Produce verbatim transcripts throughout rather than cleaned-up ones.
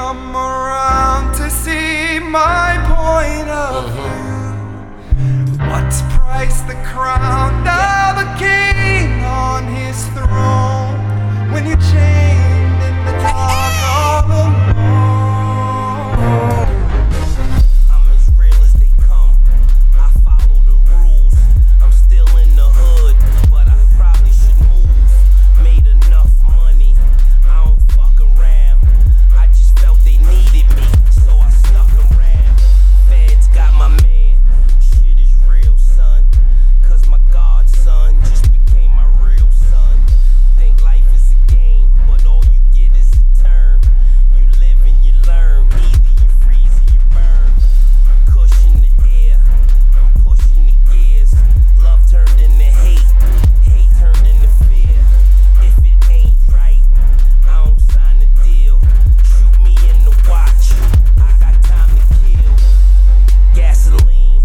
come around to see my point of view. What's priced the crown of a king on his throne when you're chained in the dark all alone? I'm as real as they come. I follow the rules. I'm still in the hood, but I probably should move. Made enough money, I don't fuck around. I just felt they needed me, so I stuck around. Feds got my man, shit is real, son. Cause my godson just became my real son. Think life is a game, but all you get is a turn. You live and you learn, either you freeze or you burn. Cushion the air, I'm pushing the gears. Love turned into hate, hate turned into fear. If it ain't right, I don't sign the deal. Shoot me in the watch, I got time to kill. Gasoline,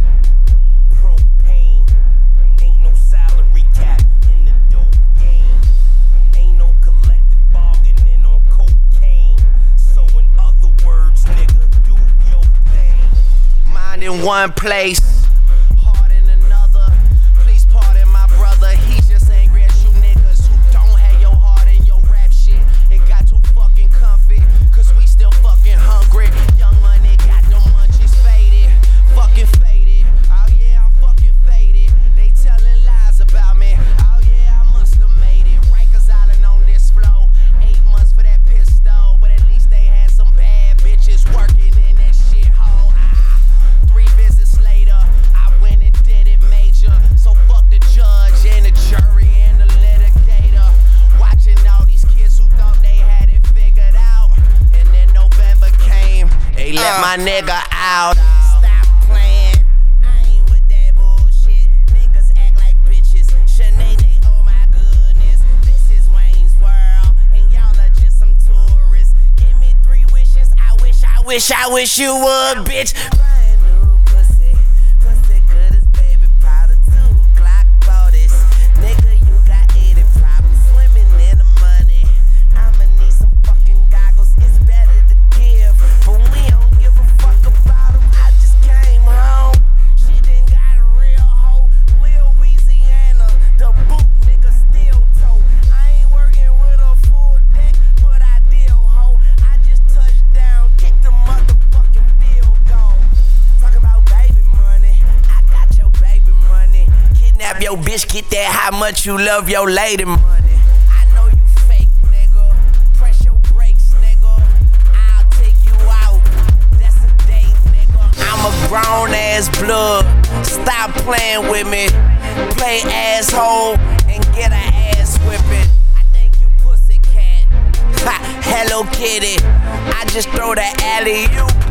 propane, ain't no salary cap in the dope game. Ain't no collective bargaining on cocaine. So in other words, nigga, do your thing. Mind in one place, heart in another. Please pardon my brother, he's just angry at you niggas who don't have your heart in your rap shit and got too fucking comfy. Cause we still fucking hungry. Young money got them munchies faded, fucking faded. Oh yeah, I'm fucking faded. They telling lies about me. Oh yeah, I must have made it. Rikers Island on this flow. Eight months for that pistol, but at least they had some bad bitches working in that shit hole. Ah, three visits later, I went and did it major. So fuck the judge and the jury and the litigator. Watching all these kids who thought they had it figured out, and then November came, they let my nigga out. Stop playing, I ain't with that bullshit. Niggas act like bitches. Shanae, oh my goodness, this is Wayne's World, and y'all are just some tourists. Give me three wishes, I wish, I wish, I wish you would, bitch. Brand new pussy, pussy good as baby powder. Two Glock bodies, nigga, you got eighty problems swimming in the money. I'ma need some fucking goggles, it's better to give, but we don't give a fuck about them. I just came home, she done got a real hoe, Lil Louisiana, the boot nigga still toe. I ain't working with a full deck, but I deal hoe. I just touched down, kicked the motherfucking field goal. Talking about baby money, I got your baby money. Kidnap your bitch, get that how much you love your lady money. I know you fake, nigga. Press your brakes, nigga. I'll take you out. That's a date, nigga. I'm a grown ass blood. Stop playing with me. Play asshole and get a ass whipping. I think you pussycat. Ha, Hello Kitty. I just throw the alley-oop